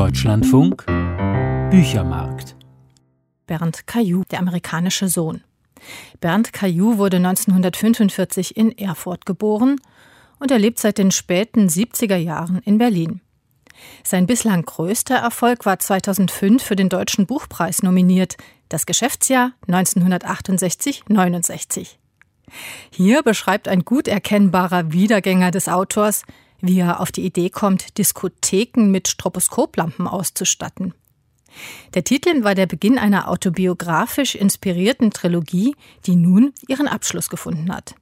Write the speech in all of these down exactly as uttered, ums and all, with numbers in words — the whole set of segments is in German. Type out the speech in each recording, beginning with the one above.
Deutschlandfunk Büchermarkt. Bernd Caillou, der amerikanische Sohn. Bernd Caillou wurde neunzehnhundertfünfundvierzig in Erfurt geboren und er lebt seit den späten siebziger Jahren in Berlin. Sein bislang größter Erfolg war zweitausendfünf für den Deutschen Buchpreis nominiert, das Geschäftsjahr neunzehnhundertachtundsechzig neunundsechzig. Hier beschreibt ein gut erkennbarer Wiedergänger des Autors, wie er auf die Idee kommt, Diskotheken mit Stroboskoplampen auszustatten. Der Titel war der Beginn einer autobiografisch inspirierten Trilogie, die nun ihren Abschluss gefunden hat.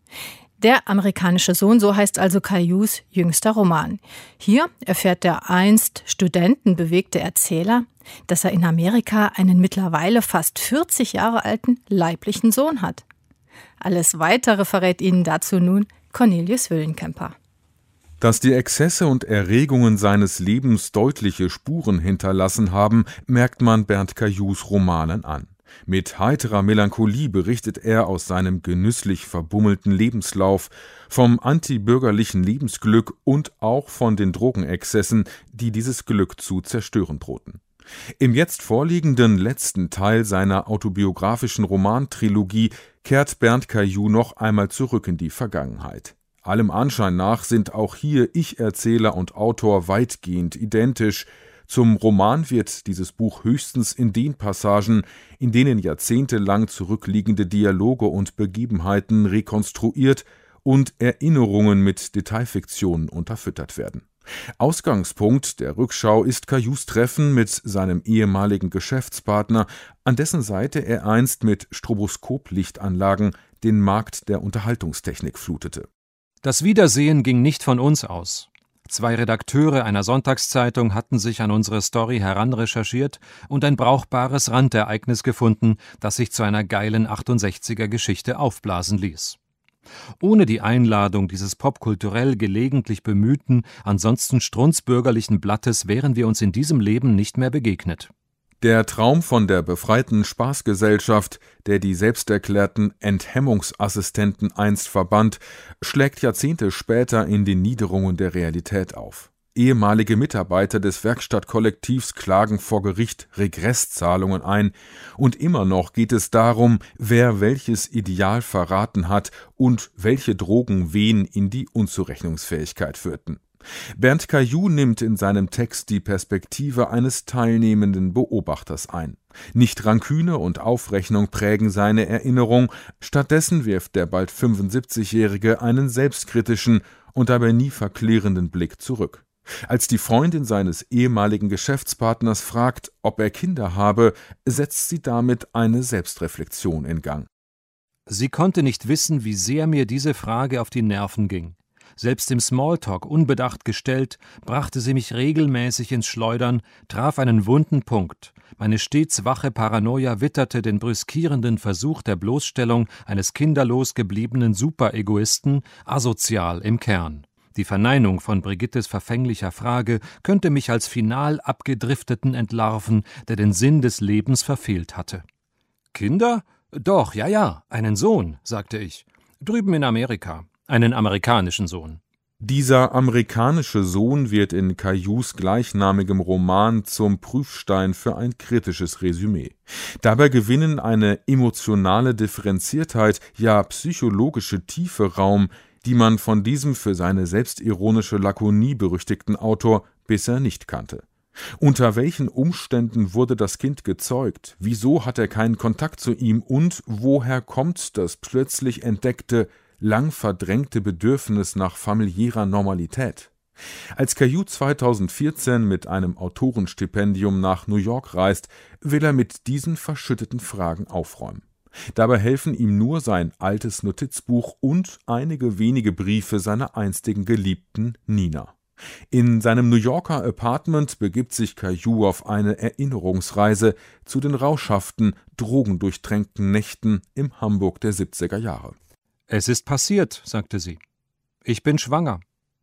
Der amerikanische Sohn, so heißt also Caillous jüngster Roman. Hier erfährt der einst studentenbewegte Erzähler, dass er in Amerika einen mittlerweile fast vierzig Jahre alten leiblichen Sohn hat. Alles Weitere verrät Ihnen dazu nun Cornelius Willenkemper. Dass die Exzesse und Erregungen seines Lebens deutliche Spuren hinterlassen haben, merkt man Bernd Caillous Romanen an. Mit heiterer Melancholie berichtet er aus seinem genüsslich verbummelten Lebenslauf, vom antibürgerlichen Lebensglück und auch von den Drogenexzessen, die dieses Glück zu zerstören drohten. Im jetzt vorliegenden letzten Teil seiner autobiografischen Romantrilogie kehrt Bernd Caillou noch einmal zurück in die Vergangenheit. Allem Anschein nach sind auch hier Ich-Erzähler und Autor weitgehend identisch. Zum Roman wird dieses Buch höchstens in den Passagen, in denen jahrzehntelang zurückliegende Dialoge und Begebenheiten rekonstruiert und Erinnerungen mit Detailfiktionen unterfüttert werden. Ausgangspunkt der Rückschau ist Caillous Treffen mit seinem ehemaligen Geschäftspartner, an dessen Seite er einst mit Stroboskoplichtanlagen den Markt der Unterhaltungstechnik flutete. Das Wiedersehen ging nicht von uns aus. Zwei Redakteure einer Sonntagszeitung hatten sich an unsere Story heranrecherchiert und ein brauchbares Randereignis gefunden, das sich zu einer geilen achtundsechziger-Geschichte aufblasen ließ. Ohne die Einladung dieses popkulturell gelegentlich bemühten, ansonsten strunzbürgerlichen Blattes wären wir uns in diesem Leben nicht mehr begegnet. Der Traum von der befreiten Spaßgesellschaft, der die selbsterklärten Enthemmungsassistenten einst verband, schlägt Jahrzehnte später in den Niederungen der Realität auf. Ehemalige Mitarbeiter des Werkstattkollektivs klagen vor Gericht Regresszahlungen ein, und immer noch geht es darum, wer welches Ideal verraten hat und welche Drogen wen in die Unzurechnungsfähigkeit führten. Bernd Caillou nimmt in seinem Text die Perspektive eines teilnehmenden Beobachters ein. Nicht Ranküne und Aufrechnung prägen seine Erinnerung, stattdessen wirft der bald fünfundsiebzigjährige einen selbstkritischen und dabei nie verklärenden Blick zurück. Als die Freundin seines ehemaligen Geschäftspartners fragt, ob er Kinder habe, setzt sie damit eine Selbstreflexion in Gang. Sie konnte nicht wissen, wie sehr mir diese Frage auf die Nerven ging. Selbst im Smalltalk unbedacht gestellt, brachte sie mich regelmäßig ins Schleudern, traf einen wunden Punkt. Meine stets wache Paranoia witterte den brüskierenden Versuch der Bloßstellung eines kinderlos gebliebenen Superegoisten, asozial im Kern. Die Verneinung von Brigittes verfänglicher Frage könnte mich als final abgedrifteten entlarven, der den Sinn des Lebens verfehlt hatte. »Kinder? Doch, ja, ja, einen Sohn«, sagte ich. »Drüben in Amerika. Einen amerikanischen Sohn.« Dieser amerikanische Sohn wird in Caillous gleichnamigem Roman zum Prüfstein für ein kritisches Resümee. Dabei gewinnen eine emotionale Differenziertheit, ja psychologische Tiefe Raum, die man von diesem für seine selbstironische Lakonie berüchtigten Autor bisher nicht kannte. Unter welchen Umständen wurde das Kind gezeugt? Wieso hat er keinen Kontakt zu ihm? Und woher kommt das plötzlich entdeckte, lang verdrängte Bedürfnis nach familiärer Normalität? Als Caillou zweitausendvierzehn mit einem Autorenstipendium nach New York reist, will er mit diesen verschütteten Fragen aufräumen. Dabei helfen ihm nur sein altes Notizbuch und einige wenige Briefe seiner einstigen Geliebten Nina. In seinem New Yorker Apartment begibt sich Caillou auf eine Erinnerungsreise zu den rauschhaften, drogendurchtränkten Nächten im Hamburg der siebziger Jahre. »Es ist passiert«, sagte sie. »Ich bin schwanger.«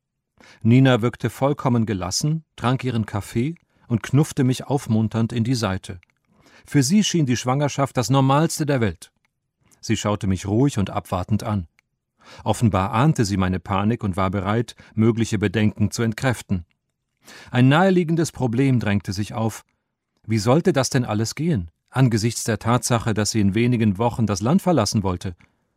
Nina wirkte vollkommen gelassen, trank ihren Kaffee und knuffte mich aufmunternd in die Seite. Für sie schien die Schwangerschaft das Normalste der Welt. Sie schaute mich ruhig und abwartend an. Offenbar ahnte sie meine Panik und war bereit, mögliche Bedenken zu entkräften. Ein naheliegendes Problem drängte sich auf. Wie sollte das denn alles gehen, angesichts der Tatsache, dass sie in wenigen Wochen das Land verlassen wollte?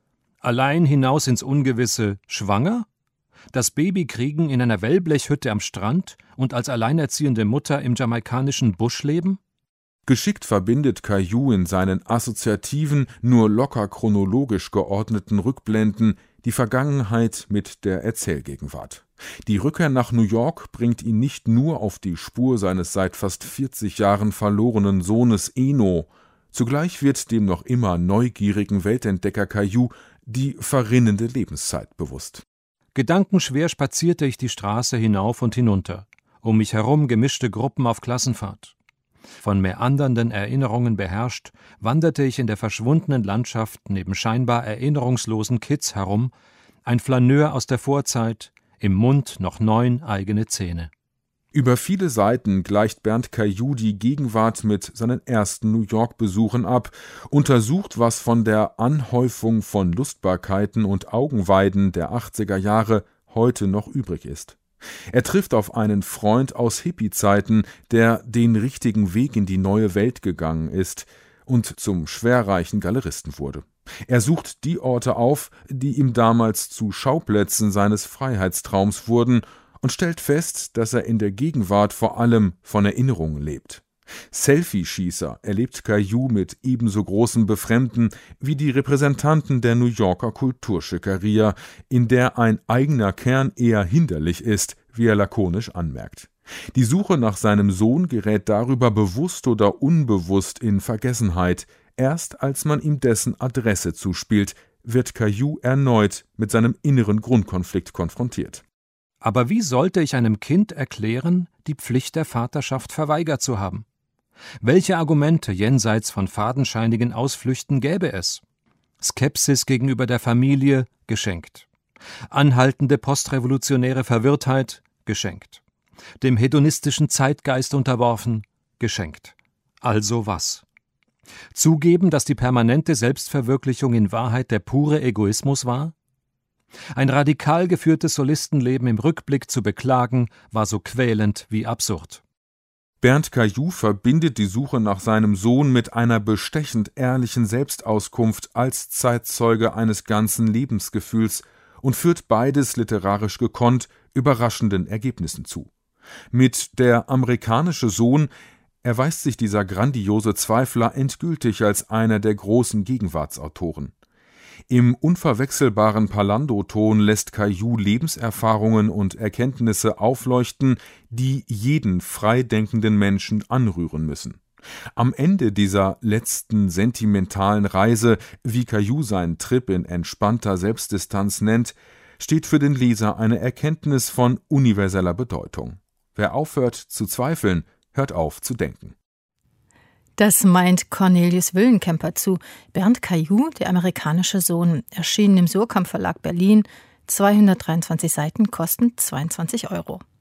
Allein hinaus ins Ungewisse, schwanger? Das Baby kriegen in einer Wellblechhütte am Strand und als alleinerziehende Mutter im jamaikanischen Busch leben? Geschickt verbindet Caillou in seinen assoziativen, nur locker chronologisch geordneten Rückblenden die Vergangenheit mit der Erzählgegenwart. Die Rückkehr nach New York bringt ihn nicht nur auf die Spur seines seit fast vierzig Jahren verlorenen Sohnes Eno, zugleich wird dem noch immer neugierigen Weltentdecker Caillou die verrinnende Lebenszeit bewusst. Gedankenschwer spazierte ich die Straße hinauf und hinunter, um mich herum gemischte Gruppen auf Klassenfahrt. Von meandernden Erinnerungen beherrscht, wanderte ich in der verschwundenen Landschaft neben scheinbar erinnerungslosen Kids herum, ein Flaneur aus der Vorzeit, im Mund noch neun eigene Zähne. Über viele Seiten gleicht Bernd Caillou die Gegenwart mit seinen ersten New York-Besuchen ab, untersucht, was von der Anhäufung von Lustbarkeiten und Augenweiden der achtziger Jahre heute noch übrig ist. Er trifft auf einen Freund aus Hippie-Zeiten, der den richtigen Weg in die neue Welt gegangen ist und zum schwerreichen Galeristen wurde. Er sucht die Orte auf, die ihm damals zu Schauplätzen seines Freiheitstraums wurden, und stellt fest, dass er in der Gegenwart vor allem von Erinnerungen lebt. Selfie-Schießer erlebt Caillou mit ebenso großem Befremden wie die Repräsentanten der New Yorker Kulturschickeria, in der ein eigener Kern eher hinderlich ist, wie er lakonisch anmerkt. Die Suche nach seinem Sohn gerät darüber bewusst oder unbewusst in Vergessenheit. Erst als man ihm dessen Adresse zuspielt, wird Caillou erneut mit seinem inneren Grundkonflikt konfrontiert. Aber wie sollte ich einem Kind erklären, die Pflicht der Vaterschaft verweigert zu haben? Welche Argumente jenseits von fadenscheinigen Ausflüchten gäbe es? Skepsis gegenüber der Familie geschenkt. Anhaltende postrevolutionäre Verwirrtheit geschenkt. Dem hedonistischen Zeitgeist unterworfen geschenkt. Also was? Zugeben, dass die permanente Selbstverwirklichung in Wahrheit der pure Egoismus war? Ein radikal geführtes Solistenleben im Rückblick zu beklagen, war so quälend wie absurd. Bernd Caillou verbindet die Suche nach seinem Sohn mit einer bestechend ehrlichen Selbstauskunft als Zeitzeuge eines ganzen Lebensgefühls und führt beides literarisch gekonnt überraschenden Ergebnissen zu. Mit Der amerikanische Sohn erweist sich dieser grandiose Zweifler endgültig als einer der großen Gegenwartsautoren. Im unverwechselbaren Palando-Ton lässt Caillou Lebenserfahrungen und Erkenntnisse aufleuchten, die jeden freidenkenden Menschen anrühren müssen. Am Ende dieser letzten sentimentalen Reise, wie Caillou seinen Trip in entspannter Selbstdistanz nennt, steht für den Leser eine Erkenntnis von universeller Bedeutung. Wer aufhört zu zweifeln, hört auf zu denken. Das meint Cornelius Willenkemper zu Bernd Caillou, der amerikanische Sohn, erschienen im Suhrkamp Verlag Berlin. zweihundertdreiundzwanzig Seiten kosten zweiundzwanzig Euro.